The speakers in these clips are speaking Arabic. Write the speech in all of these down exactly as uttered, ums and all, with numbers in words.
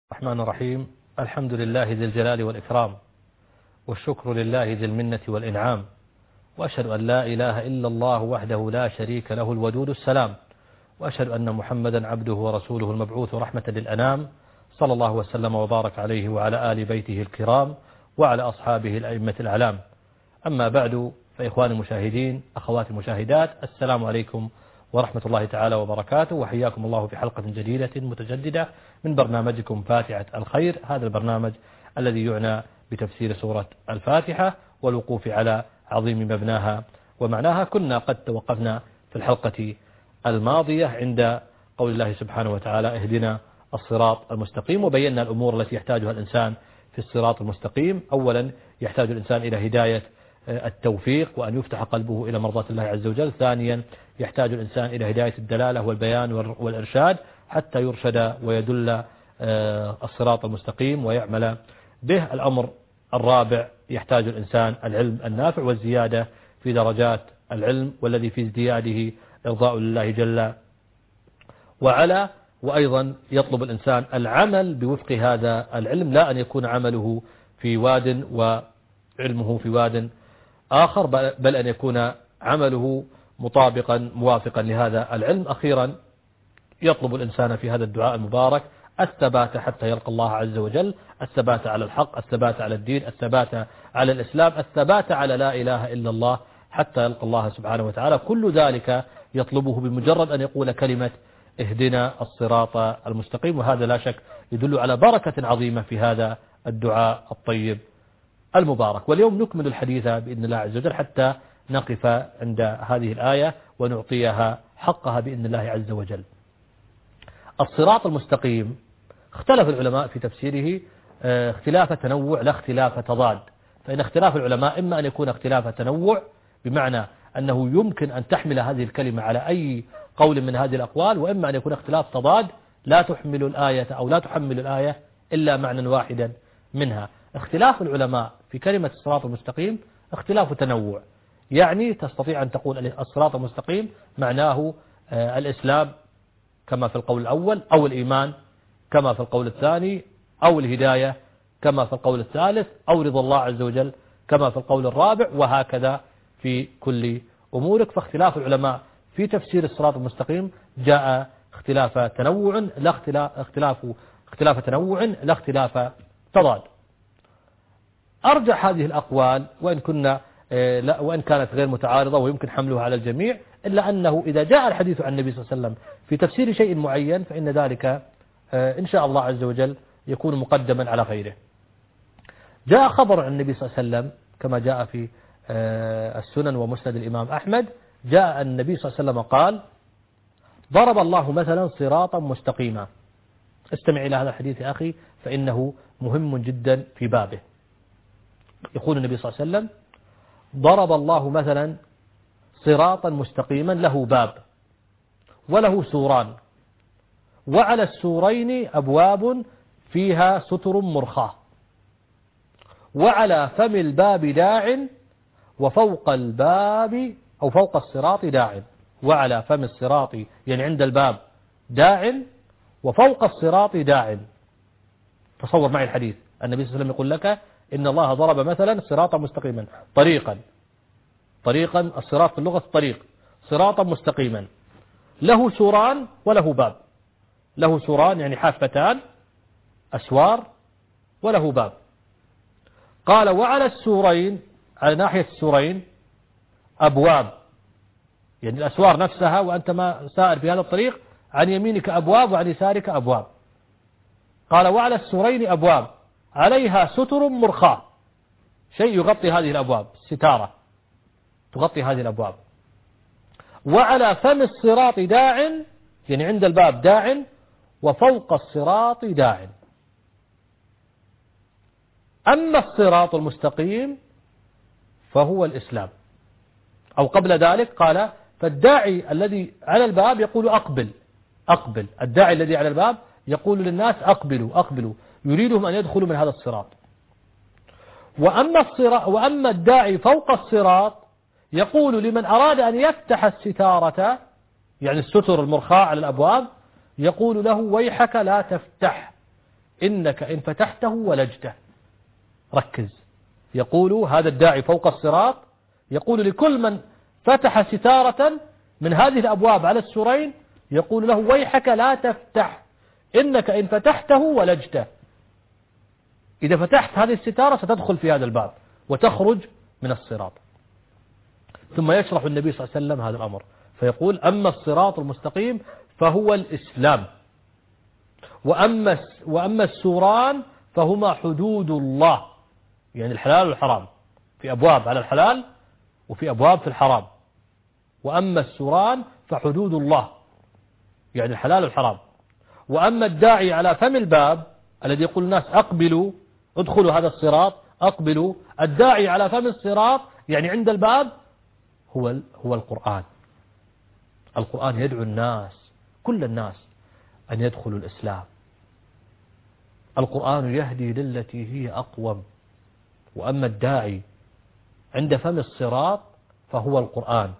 الرحمن الرحيم. الحمد لله ذي الجلال والإكرام، والشكر لله ذي المنة والإنعام، وأشهد أن لا إله إلا الله وحده لا شريك له الودود السلام، وأشهد أن محمدا عبده ورسوله المبعوث رحمة للأنام، صلى الله وسلم وبارك عليه وعلى آل بيته الكرام وعلى أصحابه الأئمة الأعلام. أما بعد، فإخواني المشاهدين، أخواتي المشاهدات، السلام عليكم ورحمة الله تعالى وبركاته، وحياكم الله في حلقة جديدة متجددة من برنامجكم فاتحة الخير. هذا البرنامج الذي يعنى بتفسير سورة الفاتحة والوقوف على عظيم مبناها ومعناها. كنا قد توقفنا في الحلقة الماضية عند قول الله سبحانه وتعالى: اهدنا الصراط المستقيم، وبينا الأمور التي يحتاجها الإنسان في الصراط المستقيم. أولا، يحتاج الإنسان إلى هداية التوفيق وأن يفتح قلبه إلى مرضاة الله عز وجل. ثانيا، يحتاج الإنسان إلى هداية الدلالة والبيان والإرشاد حتى يرشد ويدل الصراط المستقيم ويعمل به. الأمر الرابع، يحتاج الإنسان العلم النافع والزيادة في درجات العلم، والذي في ازدياده إرضاء لله جل وعلا. وأيضا يطلب الإنسان العمل بوفق هذا العلم، لا أن يكون عمله في واد وعلمه في واد آخر، بل أن يكون عمله مطابقا موافقا لهذا العلم. أخيرا، يطلب الإنسان في هذا الدعاء المبارك الثبات حتى يلقى الله عز وجل، الثبات على الحق، الثبات على الدين، الثبات على الإسلام، الثبات على لا إله إلا الله حتى يلقى الله سبحانه وتعالى. كل ذلك يطلبه بمجرد أن يقول كلمة اهدنا الصراط المستقيم، وهذا لا شك يدل على بركة عظيمة في هذا الدعاء الطيب المبارك. واليوم نكمل الحديث بإذن الله عز وجل حتى نقف عند هذه الآية ونعطيها حقها بإذن الله عز وجل. الصراط المستقيم اختلف العلماء في تفسيره اختلاف تنوع لا اختلاف تضاد. فإن اختلاف العلماء إما أن يكون اختلاف تنوع بمعنى أنه يمكن أن تحمل هذه الكلمة على أي قول من هذه الأقوال، وإما أن يكون اختلاف تضاد لا تحمل الآية أو لا تحمل الآية إلا معنى واحدا منها. اختلاف العلماء في كلمة الصراط المستقيم اختلاف تنوع، يعني تستطيع أن تقول الصراط المستقيم معناه الإسلام كما في القول الأول، أو الإيمان كما في القول الثاني، أو الهداية كما في القول الثالث، أو رضا الله عز وجل كما في القول الرابع، وهكذا في كل أمورك. فاختلاف العلماء في تفسير الصراط المستقيم جاء اختلاف تنوع لا اختلاف اختلاف اختلاف تنوع لا اختلاف تضاد. أرجح هذه الأقوال، وإن كنا لا وإن كانت غير متعارضة ويمكن حملها على الجميع، إلا أنه إذا جاء الحديث عن النبي صلى الله عليه وسلم في تفسير شيء معين فإن ذلك إن شاء الله عز وجل يكون مقدما على غيره. جاء خبر عن النبي صلى الله عليه وسلم كما جاء في السنن ومسند الإمام أحمد، جاء النبي صلى الله عليه وسلم قال: ضرب الله مثلا صراطا مستقيما. استمع إلى هذا الحديث يا أخي فإنه مهم جدا في بابه. يقول النبي صلى الله عليه وسلم: ضرب الله مثلا صراطا مستقيما له باب وله سوران، وعلى السورين أبواب فيها ستر مرخاة، وعلى فم الباب داع، وفوق الباب أو فوق الصراط داع. وعلى فم الصراط يعني عند الباب داع، وفوق الصراط داع. تصور معي الحديث، النبي صلى الله عليه وسلم يقول لك إن الله ضرب مثلا صراطا مستقيما، طريقا طريقا الصراط في اللغة الطريق، صراطا مستقيما له سوران وله باب. له سوران يعني حافتان أسوار، وله باب. قال: وعلى السورين، على ناحية السورين أبواب، يعني الأسوار نفسها وأنت ما سائر في هذا الطريق، عن يمينك أبواب وعن يسارك أبواب. قال: وعلى السورين أبواب عليها ستر مرخاة، شيء يغطي هذه الأبواب، ستارة تغطي هذه الأبواب. وعلى فم الصراط داع، يعني عند الباب داع، وفوق الصراط داع. أما الصراط المستقيم فهو الإسلام. أو قبل ذلك قال: فالداعي الذي على الباب يقول أقبل أقبل، الداعي الذي على الباب يقول للناس أقبلوا أقبلوا، يريدهم أن يدخلوا من هذا الصراط. وأما الصراط وأما الداعي فوق الصراط يقول لمن أراد أن يفتح الستارة، يعني الستر المرخاة على الأبواب، يقول له: ويحك لا تفتح، إنك إن فتحته ولجته. ركز، يقول هذا الداعي فوق الصراط، يقول لكل من فتح ستارة من هذه الأبواب على السورين، يقول له ويحك لا تفتح، إنك إن فتحته ولجته. إذا فتحت هذه الستارة ستدخل في هذا الباب وتخرج من الصراط. ثم يشرح النبي صلى الله عليه وسلم هذا الأمر فيقول أما الصراط المستقيم فهو الإسلام، وأما وأما السوران فهما حدود الله، يعني الحلال والحرام، في أبواب على الحلال وفي أبواب في الحرام. وأما السوران فحدود الله، يعني الحلال والحرام. وأما الداعي على فم الباب الذي يقول الناس أقبلوا ادخلوا هذا الصراط أقبلوا، الداعي على فم الصراط يعني عند الباب هو هو القرآن. القرآن يدعو الناس كل الناس أن يدخلوا الإسلام. القرآن يهدي للتي هي أقوم. وأما الداعي عند فم الصراط فهو القرآن.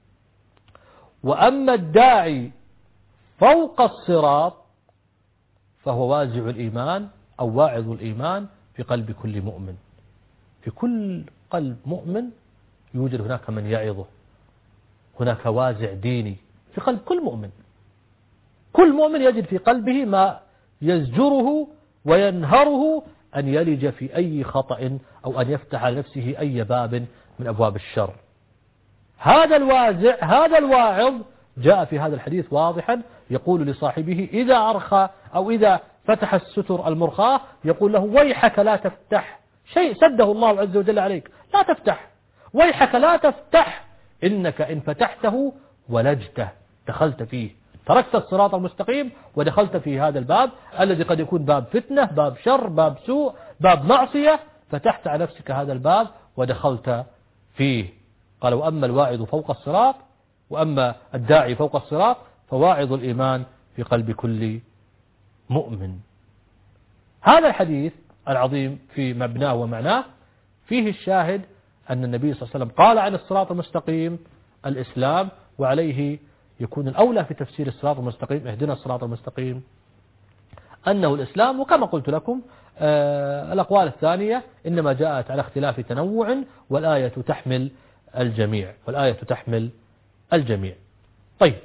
وأما الداعي فوق الصراط فهو وازع الإيمان أو واعظ الإيمان في قلب كل مؤمن. في كل قلب مؤمن يوجد هناك من يعظه، هناك وازع ديني في قلب كل مؤمن. كل مؤمن يجد في قلبه ما يزجره وينهره أن يلج في أي خطأ أو أن يفتح على نفسه أي باب من أبواب الشر. هذا الوازع هذا الواعظ جاء في هذا الحديث واضحا، يقول لصاحبه إذا أرخى أو إذا فتح الستر المرخاة يقول له ويحك لا تفتح، شيء سده الله عز وجل عليك لا تفتح، ويحك لا تفتح، إنك إن فتحته ولجته، دخلت فيه، تركت الصراط المستقيم ودخلت في هذا الباب الذي قد يكون باب فتنة، باب شر، باب سوء، باب معصية، فتحت على نفسك هذا الباب ودخلت فيه. قال وأما الواعظ فوق الصراط، وأما الداعي فوق الصراط فواعظ الإيمان في قلب كل مؤمن. هذا الحديث العظيم في مبناه ومعناه فيه الشاهد أن النبي صلى الله عليه وسلم قال عن الصراط المستقيم الإسلام، وعليه يكون الأولى في تفسير الصراط المستقيم اهدنا الصراط المستقيم أنه الإسلام. وكما قلت لكم آه الأقوال الثانية إنما جاءت على اختلاف تنوع، والآية تحمل الجميع والآية تحمل الجميع. طيب،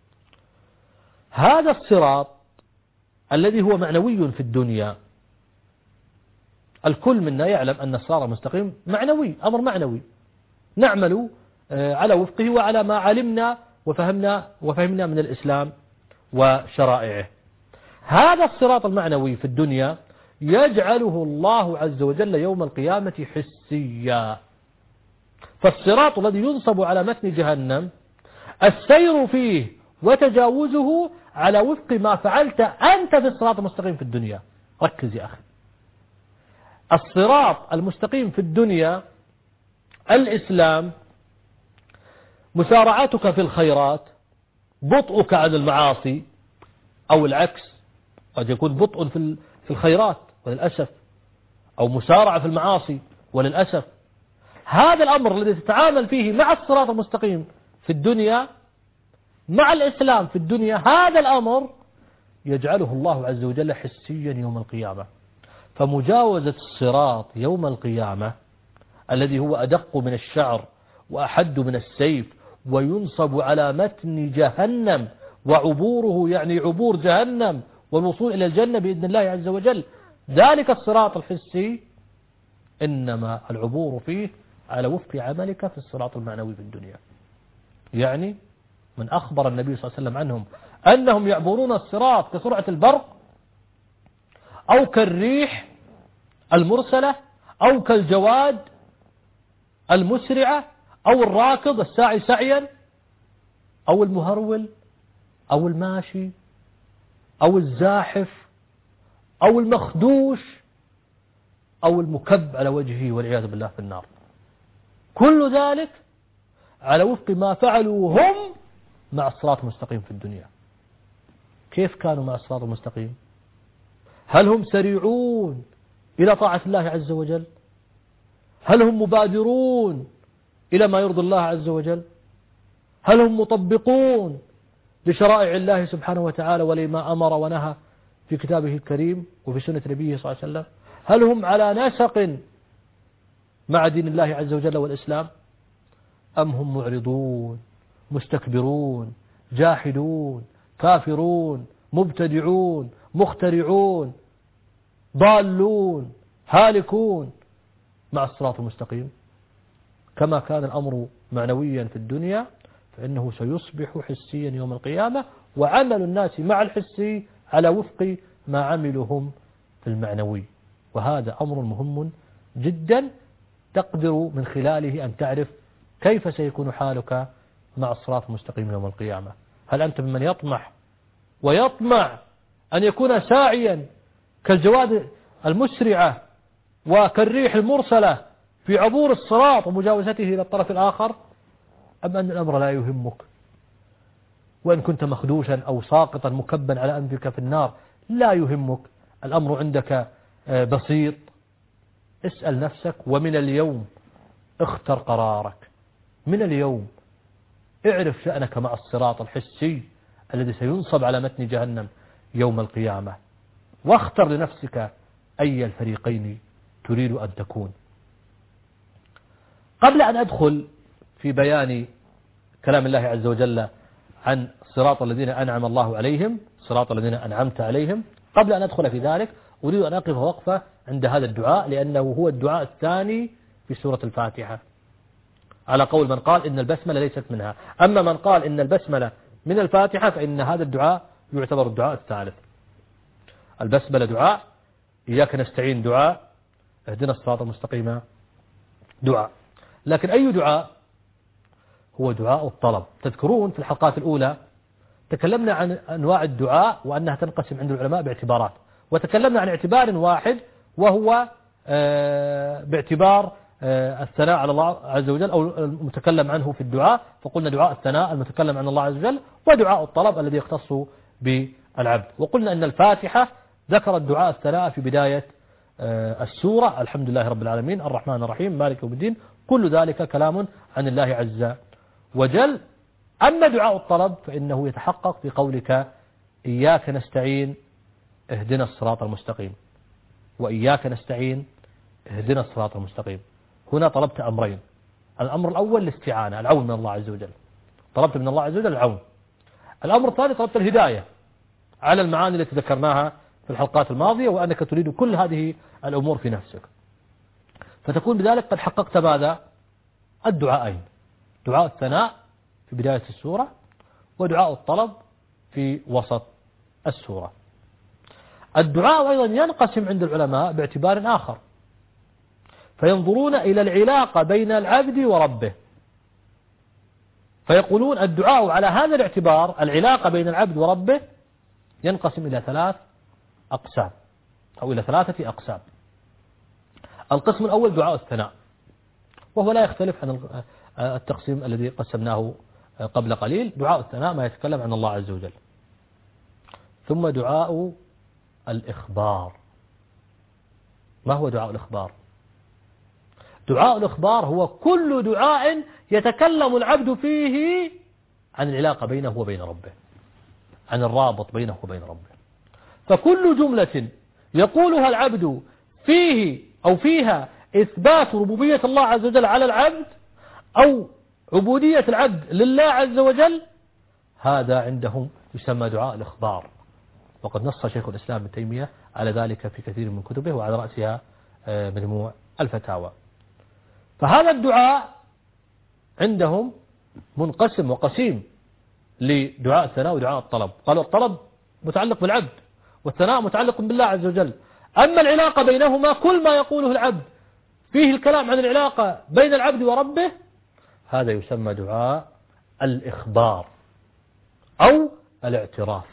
هذا الصراط الذي هو معنوي في الدنيا، الكل منا يعلم أن الصراط المستقيم معنوي، أمر معنوي نعمل على وفقه وعلى ما علمنا وفهمنا وفهمنا من الإسلام وشرائعه. هذا الصراط المعنوي في الدنيا يجعله الله عز وجل يوم القيامة حسيا. فالصراط الذي ينصب على متن جهنم السير فيه وتجاوزه على وفق ما فعلت أنت في الصراط المستقيم في الدنيا. ركز يا أخي، الصراط المستقيم في الدنيا الإسلام، مسارعتك في الخيرات، بطئك عن المعاصي، أو العكس قد يكون بطء في الخيرات وللأسف، أو مسارعة في المعاصي وللأسف. هذا الأمر الذي تتعامل فيه مع الصراط المستقيم في الدنيا مع الإسلام في الدنيا، هذا الأمر يجعله الله عز وجل حسيا يوم القيامة. فمجاوزة الصراط يوم القيامة الذي هو أدق من الشعر وأحد من السيف وينصب على متن جهنم، وعبوره يعني عبور جهنم والوصول إلى الجنة بإذن الله عز وجل، ذلك الصراط الحسي إنما العبور فيه على وفق عملك في الصراط المعنوي في الدنيا. يعني من أخبر النبي صلى الله عليه وسلم عنهم أنهم يعبرون الصراط كسرعة البرق أو كالريح المرسلة أو كالجواد المسرعة أو الراكض الساعي سعيا أو المهرول أو الماشي أو الزاحف أو المخدوش أو المكب على وجهه والعياذ بالله في النار. كل ذلك على وفق ما فعلوا هم مع الصراط المستقيم في الدنيا. كيف كانوا مع الصراط المستقيم؟ هل هم سريعون إلى طاعة الله عز وجل؟ هل هم مبادرون إلى ما يرضي الله عز وجل؟ هل هم مطبقون لشرائع الله سبحانه وتعالى ولما أمر ونهى في كتابه الكريم وفي سنة نبيه صلى الله عليه وسلم؟ هل هم على نسق مع دين الله عز وجل والإسلام، أم هم معرضون مستكبرون جاحدون كافرون مبتدعون مخترعون ضالون هالكون مع الصراط المستقيم؟ كما كان الأمر معنويا في الدنيا فإنه سيصبح حسيا يوم القيامة، وعمل الناس مع الحسي على وفق ما عملوا هم في المعنوي. وهذا أمر مهم جدا تقدر من خلاله أن تعرف كيف سيكون حالك مع الصراط المستقيم يوم القيامة. هل أنت ممن يطمح ويطمع أن يكون ساعيا كالجواد المسرعة وكالريح المرسلة في عبور الصراط ومجاوزته إلى الطرف الآخر، أم أن الأمر لا يهمك، وإن كنت مخدوشا أو ساقطا مكبا على أنفك في النار لا يهمك، الأمر عندك بسيط؟ اسأل نفسك، ومن اليوم اختر قرارك. من اليوم اعرف شأنك مع الصراط الحسي الذي سينصب على متن جهنم يوم القيامة، واختر لنفسك أي الفريقين تريد أن تكون. قبل أن أدخل في بيان كلام الله عز وجل عن صراط الذين أنعم الله عليهم، صراط الذين أنعمت عليهم، قبل أن أدخل في ذلك أريد أن أقف وقفة عند هذا الدعاء، لأنه هو الدعاء الثاني في سورة الفاتحة، على قول من قال إن البسملة ليست منها. أما من قال إن البسملة من الفاتحة فإن هذا الدعاء يعتبر الدعاء الثالث. البسملة دعاء، إياك نستعين دعاء، اهدنا الصراط المستقيم دعاء. لكن أي دعاء؟ هو دعاء الطلب. تذكرون في الحلقات الأولى تكلمنا عن أنواع الدعاء وأنها تنقسم عند العلماء باعتبارات، وتكلمنا عن اعتبار واحد وهو باعتبار الثناء على الله عز وجل أو المتكلم عنه في الدعاء، فقلنا دعاء الثناء المتكلم عن الله عز وجل، ودعاء الطلب الذي يختص بالعبد. وقلنا أن الفاتحة ذكرت دعاء الثناء في بداية السورة، الحمد لله رب العالمين الرحمن الرحيم مالك يوم الدين، كل ذلك كلام عن الله عز وجل. أما دعاء الطلب فإنه يتحقق في قولك إياك نستعين اهدنا الصراط المستقيم، وإياك نستعين اهدنا الصراط المستقيم. هنا طلبت أمرين، الأمر الأول الاستعانة، العون من الله عز وجل، طلبت من الله عز وجل العون. الأمر الثاني طلبت الهداية على المعاني التي ذكرناها في الحلقات الماضية، وأنك تريد كل هذه الأمور في نفسك، فتكون بذلك قد حققت ماذا؟ الدعاءين، دعاء الثناء في بداية السورة، ودعاء الطلب في وسط السورة. الدعاء أيضا ينقسم عند العلماء باعتبار آخر، فينظرون إلى العلاقة بين العبد وربه، فيقولون الدعاء على هذا الاعتبار العلاقة بين العبد وربه ينقسم إلى ثلاث أقسام أو إلى ثلاثة أقسام. القسم الأول دعاء الثناء، وهو لا يختلف عن التقسيم الذي قسمناه قبل قليل. دعاء الثناء ما يتكلم عن الله عز وجل. ثم دعاء الإخبار. ما هو دعاء الإخبار؟ دعاء الإخبار هو كل دعاء يتكلم العبد فيه عن العلاقة بينه وبين ربه، عن الرابط بينه وبين ربه. فكل جملة يقولها العبد فيه أو فيها إثبات ربوبية الله عز وجل على العبد أو عبودية العبد لله عز وجل، هذا عندهم يسمى دعاء الإخبار. وقد نص شيخ الإسلام ابن تيمية على ذلك في كثير من كتبه، وعلى رأسها مجموع الفتاوى. فهذا الدعاء عندهم منقسم وقسيم لدعاء الثناء ودعاء الطلب. قالوا الطلب متعلق بالعبد والثناء متعلق بالله عز وجل. أما العلاقة بينهما كل ما يقوله العبد فيه الكلام عن العلاقة بين العبد وربه، هذا يسمى دعاء الإخبار أو الاعتراف.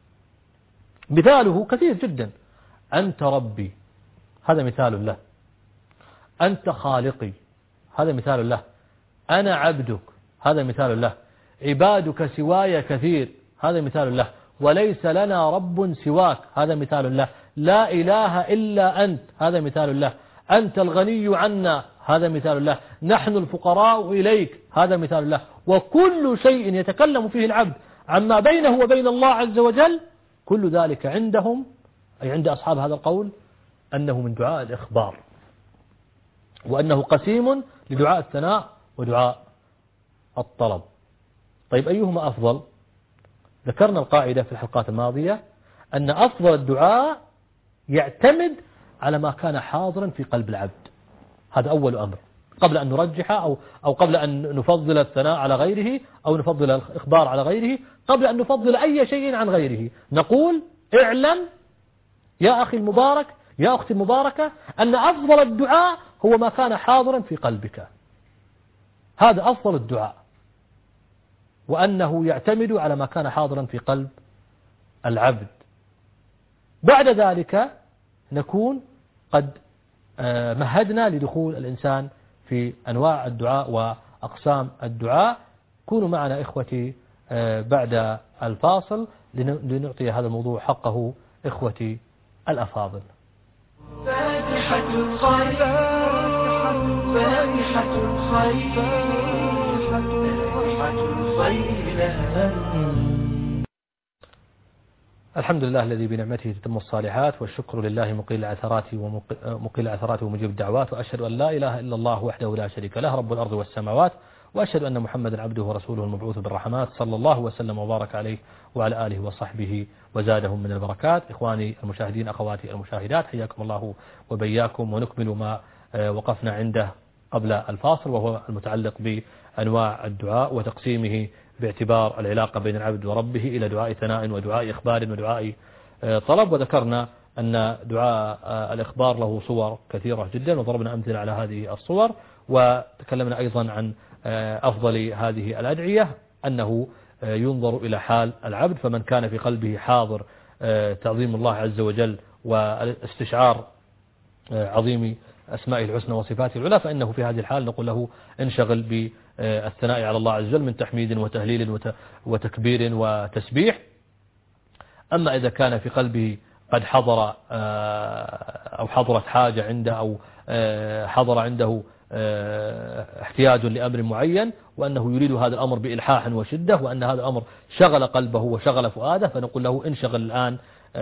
مثاله كثير جدا: أنت ربي، هذا مثال له. أنت خالقي، هذا مثال له. أنا عبدك، هذا مثال له. عبادك سواي كثير، هذا مثال له. وليس لنا رب سواك، هذا مثال له. لا إله إلا أنت، هذا مثال له. أنت الغني عنا، هذا مثال له. نحن الفقراء إليك، هذا مثال له. وكل شيء يتكلم فيه العبد عما بينه وبين الله عز وجل، كل ذلك عندهم أي عند أصحاب هذا القول أنه من دعاء الإخبار، وأنه قسيم لدعاء الثناء ودعاء الطلب. طيب أيهما أفضل؟ ذكرنا القاعدة في الحلقات الماضية أن أفضل الدعاء يعتمد على ما كان حاضرا في قلب العبد. هذا أول أمر قبل أن نرجح أو, أو قبل أن نفضل الثناء على غيره أو نفضل الإخبار على غيره، قبل أن نفضل أي شيء عن غيره نقول اعلم يا أخي المبارك يا أختي المباركة أن أفضل الدعاء هو ما كان حاضرا في قلبك. هذا أفضل الدعاء، وأنه يعتمد على ما كان حاضرا في قلب العبد. بعد ذلك نكون قد مهدنا لدخول الإنسان في أنواع الدعاء وأقسام الدعاء. كونوا معنا إخوتي بعد الفاصل لنعطي هذا الموضوع حقه إخوتي الأفاضل. فاتحة الخير فاتحة الخير فاتحة الخير. الحمد لله الذي بنعمته تتم الصالحات، والشكر لله مقيل العثرات ومقيل العثرات ومجيب الدعوات، وأشهد أن لا إله إلا الله وحده لا شريك له رب الأرض والسماوات، وأشهد أن محمدا عبده ورسوله المبعوث بالرحمات صلى الله وسلم وبارك عليه وعلى آله وصحبه وزادهم من البركات. إخواني المشاهدين أخواتي المشاهدات، حياكم الله وبياكم، ونكمل ما وقفنا عنده قبل الفاصل، وهو المتعلق بأنواع الدعاء وتقسيمه باعتبار العلاقة بين العبد وربه إلى دعاء ثناء ودعاء إخبار ودعاء طلب. وذكرنا أن دعاء الإخبار له صور كثيرة جدا، وضربنا أمثلة على هذه الصور، وتكلمنا أيضا عن أفضل هذه الأدعية أنه ينظر إلى حال العبد، فمن كان في قلبه حاضر تعظيم الله عز وجل واستشعار عظيم أسمائه الحسنى وصفاته العلى، فإنه في هذه الحال نقول له انشغل بالثناء على الله عز وجل من تحميد وتهليل وتكبير وتسبيح. أما إذا كان في قلبه قد حضر أو حضرت حاجة عنده أو حضر عنده احتياج لأمر معين، وأنه يريد هذا الأمر بإلحاح وشدة، وأن هذا الأمر شغل قلبه وشغل فؤاده، فنقول له انشغل الآن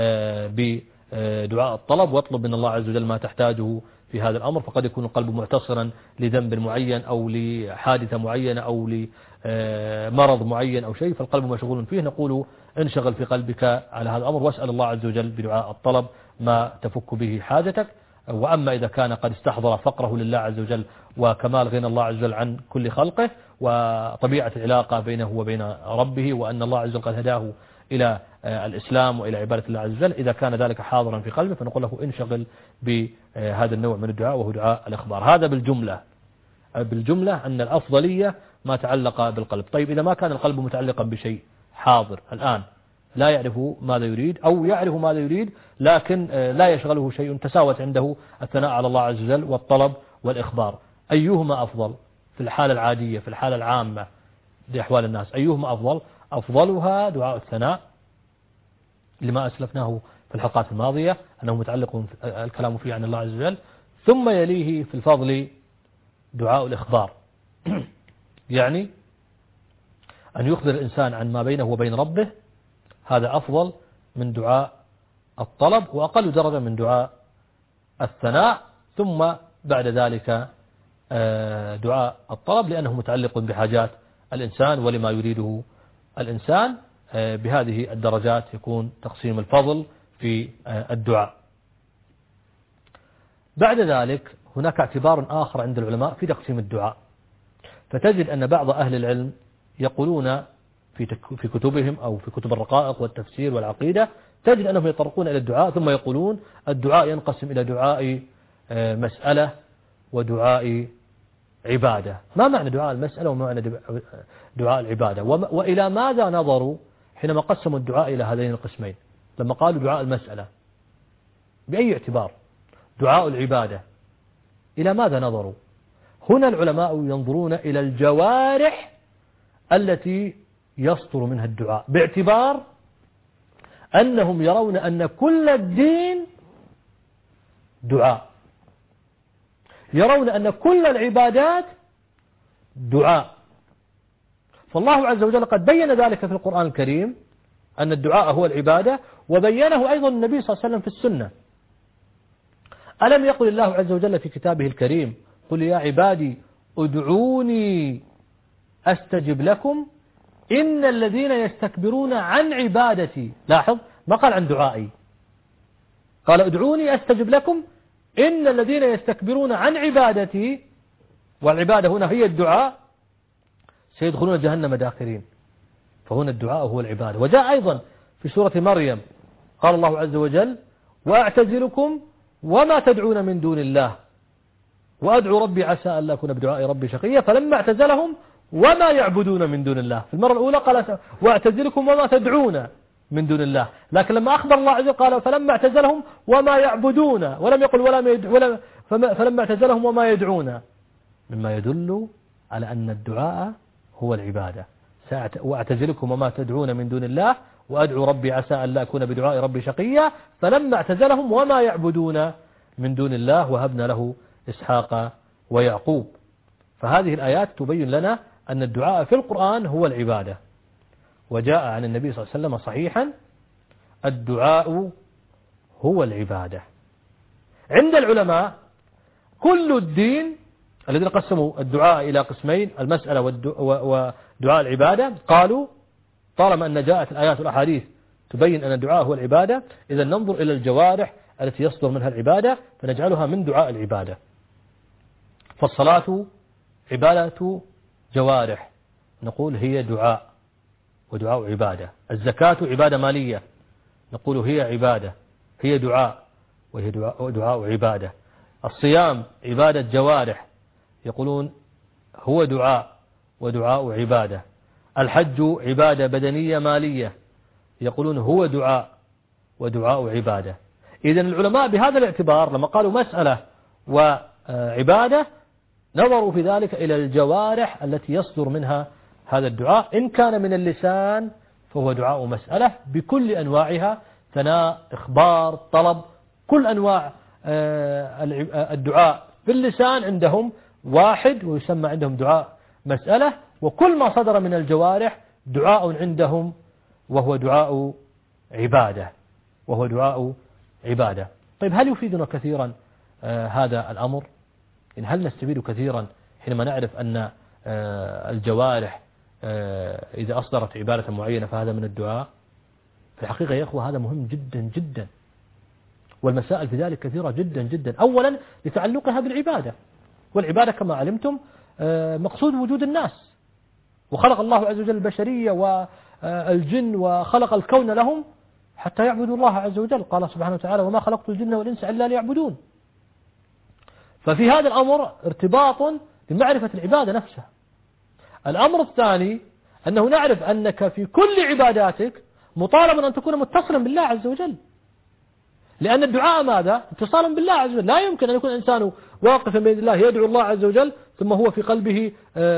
بدعاء الطلب واطلب من الله عز وجل ما تحتاجه في هذا الأمر. فقد يكون القلب معتصرا لذنب معين أو لحادثة معينة أو لمرض معين أو شيء، فالقلب مشغول فيه، نقول انشغل في قلبك على هذا الأمر واسأل الله عز وجل بدعاء الطلب ما تفك به حاجتك. وأما إذا كان قد استحضر فقره لله عز وجل وكمال غنى الله عز وجل عن كل خلقه وطبيعة العلاقة بينه وبين ربه، وأن الله عز وجل قد هداه إلى الإسلام وإلى عبادة الله عز وجل، إذا كان ذلك حاضرا في قلبه فنقول له انشغل بهذا النوع من الدعاء وهو دعاء الإخبار. هذا بالجملة بالجملة أن الأفضلية ما تعلق بالقلب. طيب إذا ما كان القلب متعلقا بشيء حاضر الآن لا يعرف ماذا يريد أو يعرف ماذا يريد لكن لا يشغله شيء، تساوت عنده الثناء على الله عز وجل والطلب والإخبار، أيهما أفضل في الحالة العادية في الحالة العامة لأحوال الناس؟ أيهما أفضل؟ أفضلها دعاء الثناء لما أسلفناه في الحلقات الماضية أنه متعلق الكلام فيه عن الله عز وجل، ثم يليه في الفضل دعاء الإخبار، يعني أن يخبر الإنسان عن ما بينه وبين ربه، هذا أفضل من دعاء الطلب وأقل درجة من دعاء الثناء، ثم بعد ذلك دعاء الطلب لأنه متعلق بحاجات الإنسان ولما يريده الإنسان. بهذه الدرجات يكون تقسيم الفضل في الدعاء. بعد ذلك هناك اعتبار آخر عند العلماء في تقسيم الدعاء، فتجد أن بعض أهل العلم يقولون في في كتبهم أو في كتب الرقائق والتفسير والعقيدة، تجد أنهم يطرقون إلى الدعاء ثم يقولون الدعاء ينقسم إلى دعاء مسألة ودعاء عبادة. ما معنى دعاء المسألة وما معنى دعاء العبادة؟ وإلى ماذا نظروا حينما قسموا الدعاء إلى هذين القسمين؟ لما قالوا دعاء المسألة بأي اعتبار؟ دعاء العبادة إلى ماذا نظروا؟ هنا العلماء ينظرون إلى الجوارح التي يصدر منها الدعاء، باعتبار أنهم يرون أن كل الدين دعاء، يرون أن كل العبادات دعاء. فالله عز وجل قد بين ذلك في القرآن الكريم أن الدعاء هو العبادة، وبينه أيضا النبي صلى الله عليه وسلم في السنة. ألم يقل الله عز وجل في كتابه الكريم: قل يا عبادي ادعوني أستجب لكم إن الذين يستكبرون عن عبادتي. لاحظ، ما قال عن دعائي، قال ادعوني أستجب لكم إن الذين يستكبرون عن عبادتي، والعبادة هنا هي الدعاء، سيدخلون جهنم داخرين. فهنا الدعاء هو العبادة. وجاء أيضا في سورة مريم قال الله عز وجل: وأعتزلكم وما تدعون من دون الله وأدعو ربي عسى أن لا أكون بدعاء ربي شقيا. فلما اعتزلهم وما يعبدون من دون الله، في المرة الأولى قال وأعتزلكم وما تدعون من دون الله، لكن لما أخبر الله عز وجل قال فلما اعتزلهم وما يعبدون، ولم يقل ولم يدع ولا فلما اعتزلهم وما يدعون، مما يدل على أن الدعاء هو العبادة. وأعتزلكم وما تدعون من دون الله وأدعو ربي عسى أن لا أكون بدعاء ربي شقيا. فلما اعتزلهم وما يعبدون من دون الله وهبنا له إسحاق ويعقوب. فهذه الآيات تبين لنا أن الدعاء في القرآن هو العبادة. وجاء عن النبي صلى الله عليه وسلم صحيحا: الدعاء هو العبادة. عند العلماء كل الدين الذين قسموا الدعاء إلى قسمين، المسألة ودعاء العبادة، قالوا طالما أن جاءت الآيات والأحاديث تبين أن الدعاء هو العبادة، إذا ننظر إلى الجوارح التي يصدر منها العبادة فنجعلها من دعاء العبادة. فالصلاة عبادة جوارح، نقول هي دعاء ودعاء عبادة. الزكاة عبادة مالية، نقول هي عبادة هي دعاء وهي دعاء, دعاء عبادة. الصيام عبادة جوارح، يقولون هو دعاء ودعاء عبادة. الحج عبادة بدنية مالية، يقولون هو دعاء ودعاء عبادة. إذن العلماء بهذا الاعتبار لما قالوا مسألة وعبادة نظروا في ذلك إلى الجوارح التي يصدر منها هذا الدعاء. إن كان من اللسان فهو دعاء مسألة بكل أنواعها، ثناء، إخبار، طلب، كل أنواع الدعاء باللسان عندهم واحد ويسمى عندهم دعاء مسألة، وكل ما صدر من الجوارح دعاء عندهم وهو دعاء عبادة وهو دعاء عبادة. طيب هل يفيدنا كثيرا آه هذا الأمر؟ إن هل نستفيد كثيرا حينما نعرف أن آه الجوارح آه إذا أصدرت عبادة معينة فهذا من الدعاء؟ في الحقيقة يا أخوة هذا مهم جدا جدا، والمسائل في ذلك كثيرة جدا جدا. أولا لتعلقها بالعبادة، والعبادة كما علمتم آه مقصود وجود الناس، وخلق الله عز وجل البشرية والجن وخلق الكون لهم حتى يعبدوا الله عز وجل. قال سبحانه وتعالى: وما خلقت الجن والإنس إلا ليعبدون. ففي هذا الأمر ارتباط بمعرفة العبادة نفسها. الأمر الثاني أنه نعرف أنك في كل عباداتك مطالب أن تكون متصلا بالله عز وجل، لأن الدعاء ماذا؟ اتصال بالله عز وجل. لا يمكن أن يكون الإنسان واقفا بين الله يدعو الله عز وجل ثم هو في قلبه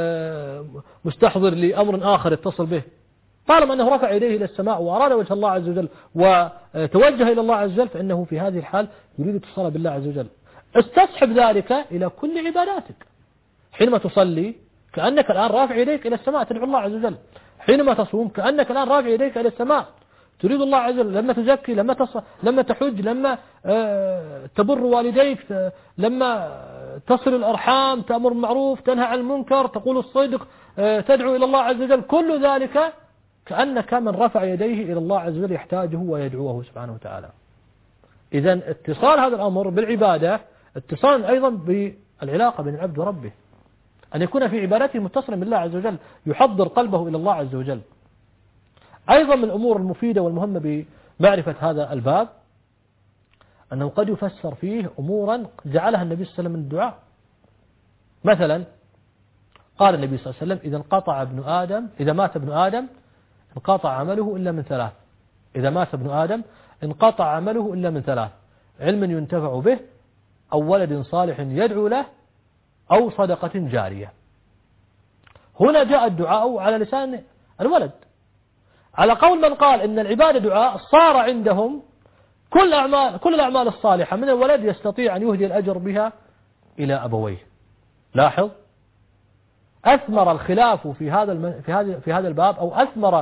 مستحضر لأمر آخر يتصل به. طالما أنه رفع يديه إلى السماء وأراد وجه الله عز وجل وتوجه إلى الله عز وجل فإنه في هذه الحال يريد اتصال بالله عز وجل. استصحب ذلك إلى كل عباداتك. حينما تصلي كأنك الآن رافع يديك إلى السماء تدعو الله عز وجل، حينما تصوم كأنك الآن رافع يديك إلى السماء تريد الله عز وجل، لما تزكي، لما تص... لما تحج، لما آه تبر والديك، لما تصل الأرحام، تأمر بالمعروف، تنهى عن المنكر، تقول الصدق، آه تدعو إلى الله عز وجل، كل ذلك كأنك من رفع يديه إلى الله عز وجل يحتاجه ويدعوه سبحانه وتعالى. إذن اتصال هذا الأمر بالعبادة اتصال أيضا بالعلاقة بين العبد وربه، أن يكون في عبادته متصلا بالله عز وجل، يحضر قلبه إلى الله عز وجل. أيضا من الأمور المفيدة والمهمة بمعرفة هذا الباب أنه قد يفسر فيه أمورا جعلها النبي صلى الله عليه وسلم من الدعاء. مثلا قال النبي صلى الله عليه وسلم: إذا انقطع ابن آدم إذا مات ابن آدم انقطع عمله إلا من ثلاث. إذا مات ابن آدم انقطع عمله إلا من ثلاث: علم ينتفع به، أو ولد صالح يدعو له، أو صدقة جارية. هنا جاء الدعاء على لسان الولد، على قول من قال إن العبادة دعاء. صار عندهم كل أعمال كل الأعمال الصالحة من الولد يستطيع أن يهدي الأجر بها إلى أبويه. لاحظ، أثمر الخلاف في هذا الم... في هذا في هذا الباب، أو أثمر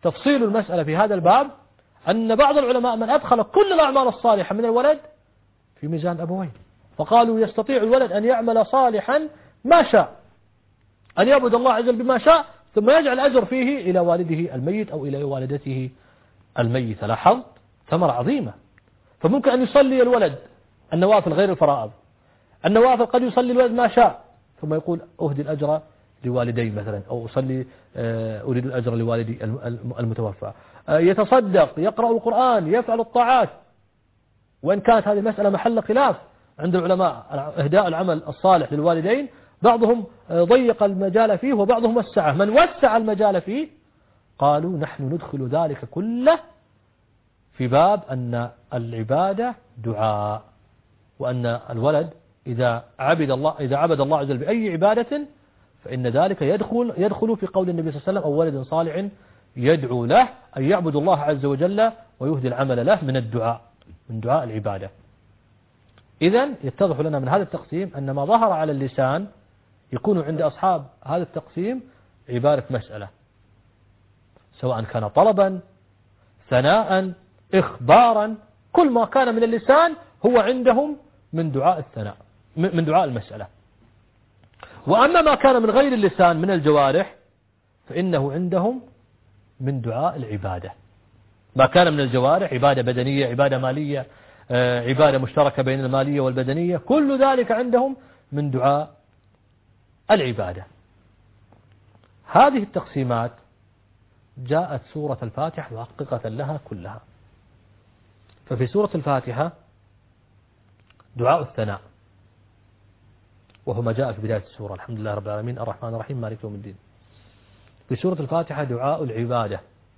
تفصيل المسألة في هذا الباب أن بعض العلماء من أدخل كل الأعمال الصالحة من الولد في ميزان أبوين، فقالوا يستطيع الولد أن يعمل صالحا ما شاء، أن يعبد الله عز وجل بما شاء، ثم يجعل أجر فيه إلى والده الميت أو إلى والدته الميتة. لاحظت ثمرة عظيمة. فممكن أن يصلي الولد النوافل غير الفرائض، النوافل قد يصلي الولد ما شاء ثم يقول أهدي الأجر لوالدي مثلا، أو أصلي أريد الأجر لوالدي المتوفى، يتصدق، يقرأ القرآن، يفعل الطاعات، وإن كانت هذه المسألة محل خلاف عند العلماء إهداء العمل الصالح للوالدين، بعضهم ضيق المجال فيه وبعضهم وسعه. من وسع المجال فيه قالوا نحن ندخل ذلك كله في باب أن العبادة دعاء، وأن الولد إذا عبد الله إذا عبد الله عز وجل بأي عبادة فإن ذلك يدخل يدخل في قول النبي صلى الله عليه وسلم أو ولد صالح يدعو له، أن يعبد الله عز وجل ويهدي العمل له من الدعاء، من دعاء العبادة. إذن يتضح لنا من هذا التقسيم أن ما ظهر على اللسان يكون عند أصحاب هذا التقسيم عبارة مسألة، سواء كان طلبا، ثناء، إخبارا، كل ما كان من اللسان هو عندهم من دعاء الثناء، من دعاء المسألة. وأما ما كان من غير اللسان من الجوارح فإنه عندهم من دعاء العبادة. ما كان من الجوارح عبادة بدنية، عبادة مالية، عبادة مشتركة بين المالية والبدنية، كل ذلك عندهم من دعاء العبادة. هذه التقسيمات جاءت سورة الفاتحة محققة لها كلها. ففي سورة الفاتحة دعاء الثناء، وهو ما جاء في بداية السورة، الحمد لله رب العالمين الرحمن الرحيم مالك يوم الدين. في سورة الفاتحة دعاء العبادة،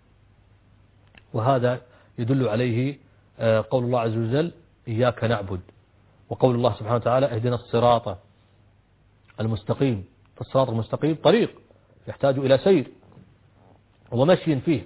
وهذا يدل عليه قول الله عز وجل إياك نعبد، وقول الله سبحانه وتعالى اهدنا الصراط المستقيم. فالصراط المستقيم طريق يحتاج إلى سير ومشي فيه.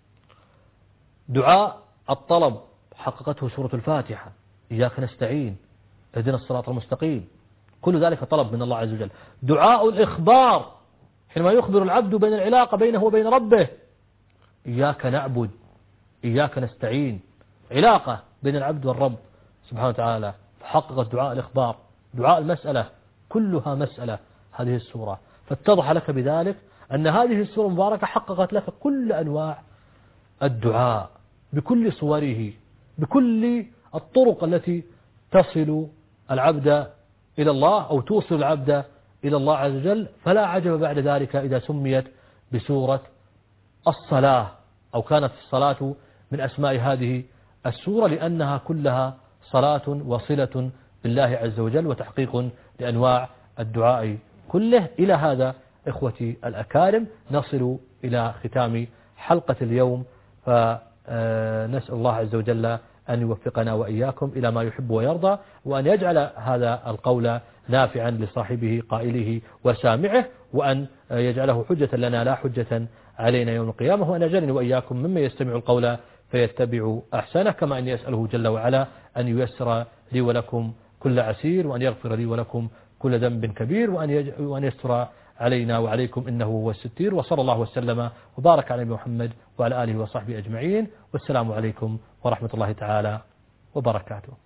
دعاء الطلب حققته سورة الفاتحة، إياك نستعين، اهدنا الصراط المستقيم، كل ذلك طلب من الله عز وجل. دعاء الإخبار حينما يخبر العبد بين العلاقة بينه وبين ربه، إياك نعبد، إياك نستعين، علاقة بين العبد والرب سبحانه وتعالى، فحققت دعاء الإخبار. دعاء المسألة كلها مسألة هذه السورة. فاتضح لك بذلك أن هذه السورة المباركة حققت لك كل أنواع الدعاء بكل صوره، بكل الطرق التي تصل العبد إلى الله أو توصل العبد إلى الله عز وجل. فلا عجب بعد ذلك إذا سميت بسورة الصلاة، أو كانت الصلاة من أسماء هذه السورة، لأنها كلها صلاة وصلة بالله عز وجل وتحقيق لأنواع الدعاء كله. إلى هذا إخوتي الأكارم نصل إلى ختام حلقة اليوم، فنسأل الله عز وجل أن يوفقنا وإياكم إلى ما يحب ويرضى، وأن يجعل هذا القول نافعا لصاحبه قائله وسامعه، وأن يجعله حجة لنا لا حجة علينا يوم القيامة، وأن يجعلني وإياكم ممن يستمع القول فيتبع أحسنه، كما أن يسأله جل وعلا أن ييسر لي ولكم كل عسير، وأن يغفر لي ولكم كل ذنب كبير، وأن, يج... وأن يستر علينا وعليكم إنه هو الستير. وصلى الله وسلم وبارك على محمد وعلى آله وصحبه أجمعين، والسلام عليكم ورحمة الله تعالى وبركاته.